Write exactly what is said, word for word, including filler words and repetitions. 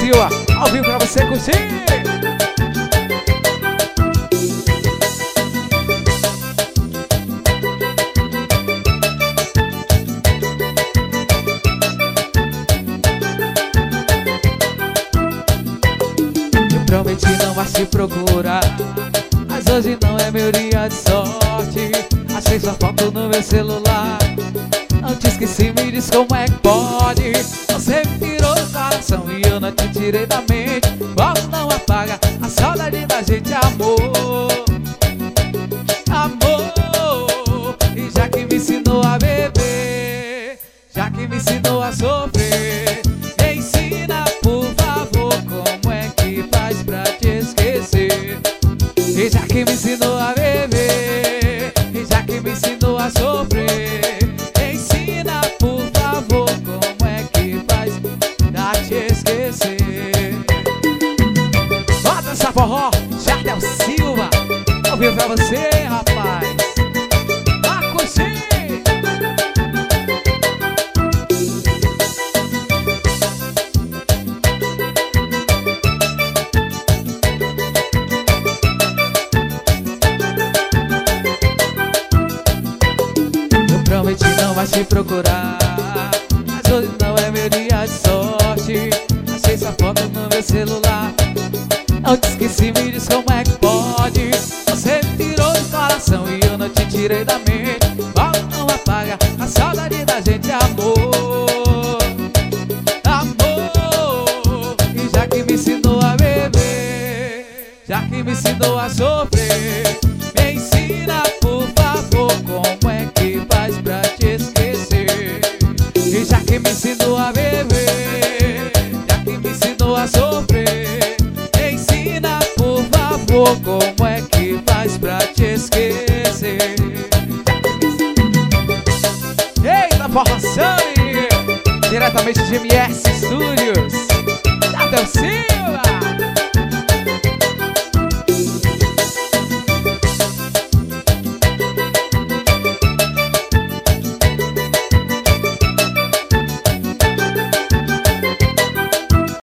Silva, ao vivo pra você curtir. Prometi não mais te procurar, mas hoje não é meu dia de sorte. Achei sua foto no meu celular, não te esqueci, me diz como é que pode. Você me tirou do coração e eu não te tirei da mente. Volta, não apaga a saudade da gente, amor. Amor, e já que me ensinou a beber, já que me ensinou a sofrer, me ensina por favor como é que faz pra te esquecer. E já que me ensinou a beber, e já que me ensinou a sofrer, me ensina por favor como é que faz pra te esquecer. Bota essa forró, Jardel Silva, ao vivo pra você, rapaz. Vai curtir. Prometi não mais te procurar, mas hoje não é meu dia de sorte. Achei sua foto no meu celular, não te esqueci, me diz como é que pode. Você me tirou do coração e eu não te tirei da mente. Volta, não apaga a saudade da gente, amor. Amor, e já que me ensinou a beber, já que me ensinou a sofrer, me ensina por favor como é que faz pra te esquecer. E já que me ensinou a beber, já que me ensinou a sofrer, me ensina por favor como é que faz pra te esquecer. Eita, formação! Diretamente de M S Studios, Jardel Silva.